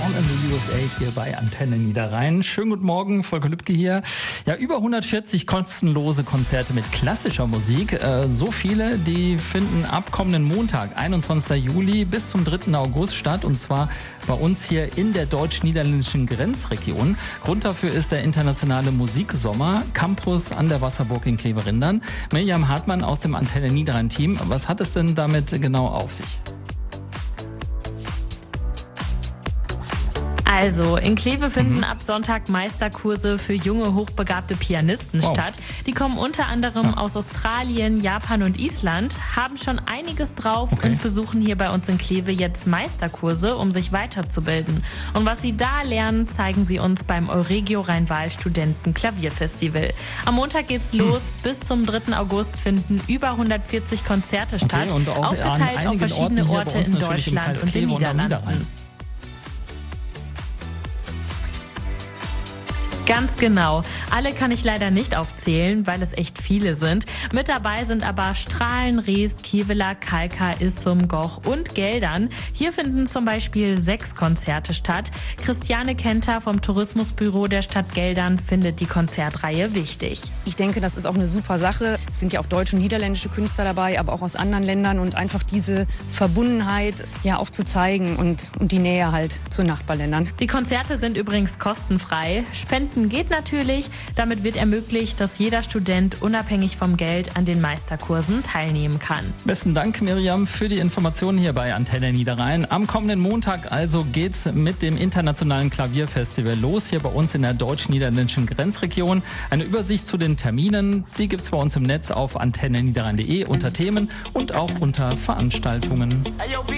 Born in the USA hier bei Antenne Niederrhein. Schönen guten Morgen, Volker Lübke hier. Ja, über 140 kostenlose Konzerte mit klassischer Musik. So viele, die finden ab kommenden Montag, 21. Juli bis zum 3. August statt. Und zwar bei uns hier in der deutsch-niederländischen Grenzregion. Grund dafür ist der internationale Musiksommer Campus an der Wasserburg in Cleverindern. Mirjam Hartmann aus dem Antenne Niederrhein-Team. Was hat es denn damit genau auf sich? Also, in Kleve finden ab Sonntag Meisterkurse für junge, hochbegabte Pianisten statt. Die kommen unter anderem aus Australien, Japan und Island, haben schon einiges drauf und besuchen hier bei uns in Kleve jetzt Meisterkurse, um sich weiterzubilden. Und was sie da lernen, zeigen sie uns beim Euregio Rhein-Waal-Studenten Klavierfestival. Am Montag geht's los. Bis zum 3. August finden über 140 Konzerte statt, und auch aufgeteilt auf verschiedene Orte in Deutschland und den Niederlanden. Ganz genau. Alle kann ich leider nicht aufzählen, weil es echt viele sind. Mit dabei sind aber Strahlen, Rees, Kevela, Kalka, Issum, Goch und Geldern. Hier finden zum Beispiel 6 Konzerte statt. Christiane Kenter vom Tourismusbüro der Stadt Geldern findet die Konzertreihe wichtig. Ich denke, das ist auch eine super Sache. Es sind ja auch deutsche und niederländische Künstler dabei, aber auch aus anderen Ländern und einfach diese Verbundenheit ja auch zu zeigen und die Nähe halt zu Nachbarländern. Die Konzerte sind übrigens kostenfrei. Spenden geht natürlich. Damit wird ermöglicht, dass jeder Student unabhängig vom Geld an den Meisterkursen teilnehmen kann. Besten Dank, Mirjam, für die Informationen hier bei Antenne Niederrhein. Am kommenden Montag also geht's mit dem internationalen Klavierfestival los, hier bei uns in der deutsch-niederländischen Grenzregion. Eine Übersicht zu den Terminen, die gibt's bei uns im Netz auf antenneniederrhein.de unter Themen und auch unter Veranstaltungen.